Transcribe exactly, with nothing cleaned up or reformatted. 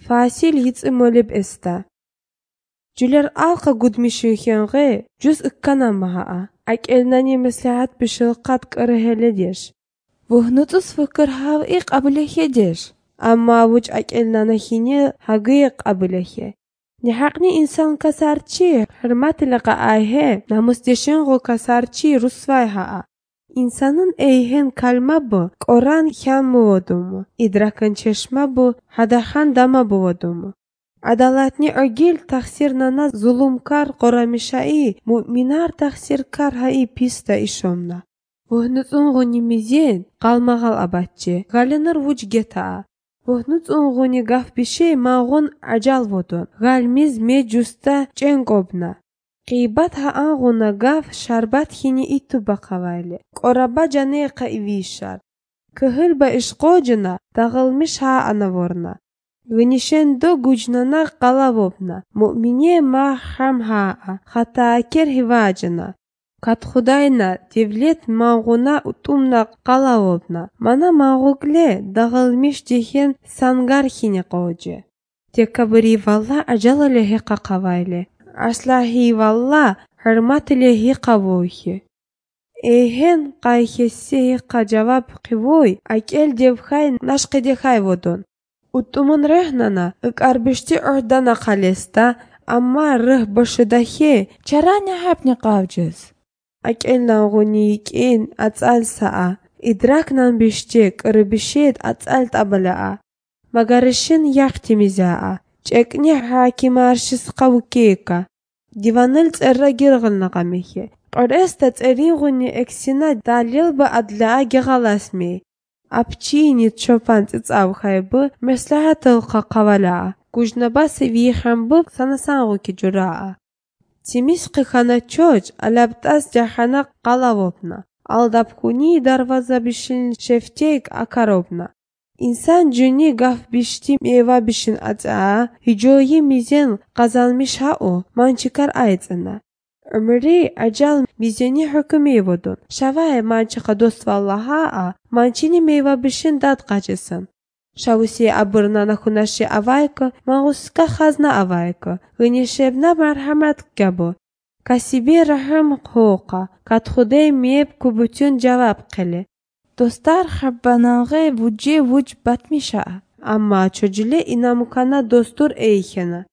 Fasil yitsimolib esta. Juler alqa gudmishiyenge juz ikkana maha. Ak elnani meslahat bishilqat qaraheledish. Vuhnutus fikir hav iq abulehedesh. Amma vuj ak elnana hini hagiq abulehe. Nihaqni insan kasarchi hürmet laqa ayhe namus deshin go kasarchi rusvay haa. İnsanın eyhen kalma bu, Koran hyan mu vodumu, idrakın çeşme bu, hadahan dama bu vodumu. Adalatni ögil taksir nana zulumkar koramişai, mu'minar taksirkar hai pista işomna. Vuhnut unğuni mizyen, qalmağal abatçı, galinir vuc geta. Vuhnut unğuni gaf bişey mağun acal vodun, galmiz me justa çengobna. Qibat haanguna gaf şarbat hini itu bakavayli. Koraba caneqa ivişar. Kıhılba işqocuna dağılmış ha anavorna. Gınişen do gucnana qalavobna. Mu'mine ma ham haa. Hatakir hivacına. Kat khudayna devlet mağuna utumna qalavobna. Mana mağugle dağılmış dihen sangar hini qocu. Tekabri valla acala lehe qaqavayli. Aslahi valla hürmetlihi qavuhi. Ehen qayhesi qa cevap qivoy akel devhay nashqidekhay vodon. Utumun rehnana ıkarbişti ordana qalesta amma rih başıdahi Çaranya hapni qavcız. Akel nağuni ikin atsal saa. İdraknan bişti qırbişit atsal tabala'a. Magarışın yaxtimizaa. Çekni hakim arşis qavukeka. Divanil tsarra girgılna qamehe. Qoresta tsariguni eksina dalil ba adlaa gigalasmi. Apchini çopan tsavxaybu meslahatil qaqavala. Kujnaba seviyhambu sanasangu ki juraa. Timis qixana çoj alabtas jahana qalavopna. Aldapkuni darvaza bişin şeftek akarobna. İnsan cüni gaf bişti meva bişin atsa, hicoyi mizen kazanmış ha o, mançıkar ayetsana. Ömri acal mizeni hükümü vodun. Şavay mançıka dost vallaha a, mançini meva bişin dat kaçısın. Şavusi abırnana hunaşı avayko, mağuska khazna avayko, gınişebna merhamet gabo. Kasibi rahim huqa, kat khudey meyep kubutun cevap qili. Dostlar habbanağe vuce vuc batmışa. Amma çocule inamukana dostur eyhena.